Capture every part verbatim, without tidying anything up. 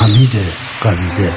حمید قویده.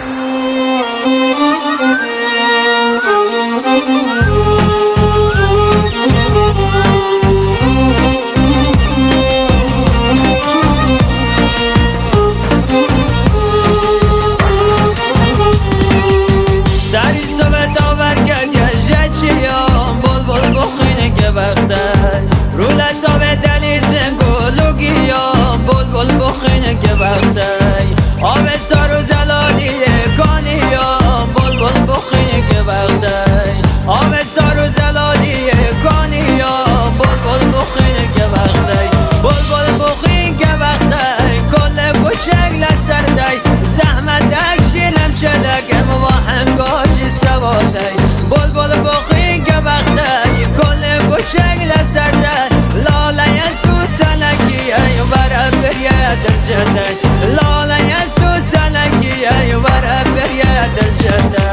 سری صبح داور کرد یه جچیام بول بول بخینه که وقته رولتا به دلی زنگولو گیام بول بول بخینه که وقته آب سار و زلالی کانیام بول بول بخینه که وقته آب سار و زلالی کانیام بول بول بخینه که وقته بول بول بخین که وقته کل کوچک لسرده زحمت دکشینم شدکم و هنگاجی سواده بول بول بخین که وقته کل کوچک لسرده لاله سو سلکی ای برا بریه در جده لاله سو سلکی ای برا بریه در جده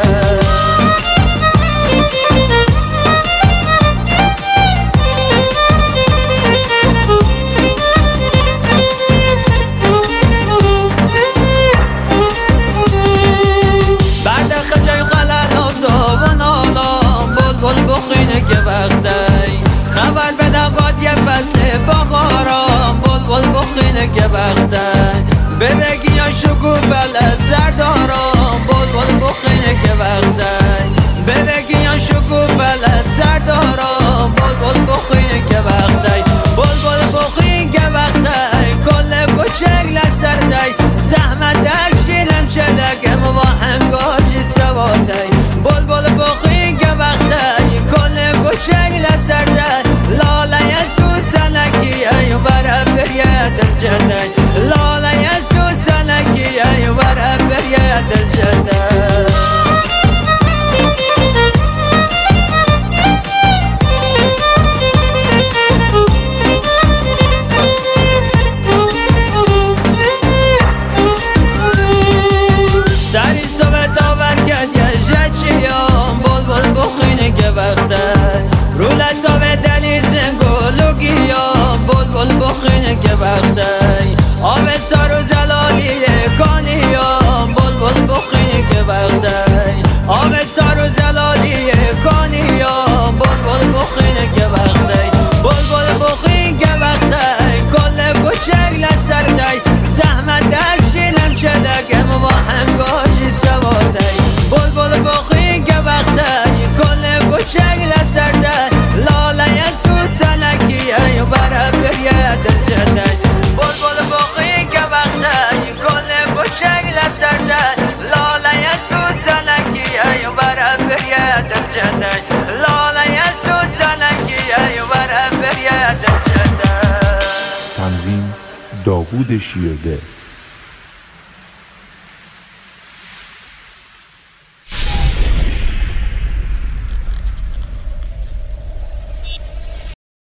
بخینه که وقته خبر بده قد یه فصل بخارم بول بول بخینه که وقته ببگی یا شکوفل سردارم بول بول بخینه که وقته ببگی یا شکوفل سردارم بول بول بخینه که وقته بول بول بخین که وقته کل کوچک لسرده زحمت دکشینم شدکم و هنگاجی سواده بول بول بخین که وقته کوچک لسرده لاله سو سلکی ای برا بریه در جده لاله سو سلکی ای برا بریه در جده سری صبح داور کرد یه جچیام بول بول بخینه که وقته رولتا به دلی زنگولو گیام بول بول بخینه که وقته آب سار و زلالی کانیام بول بول بخینه که وقته آب سار و زلالی کانیام بول بول بخینه که وقته بول بول بخین که وقته کل کوچک لسرده زحمت دکشینم شدکم و هنگاجی سواده بول بول بخین که وقته کل کوچک لسرده لاله سو سلکی ای برا بریه در جده بول بول بخین که وقته کل کوچک لسرده لاله سو سلکی ای برا بریه در جده لاله سو سلکی ای برا بریه در جده. تنظیم داوود شیرده.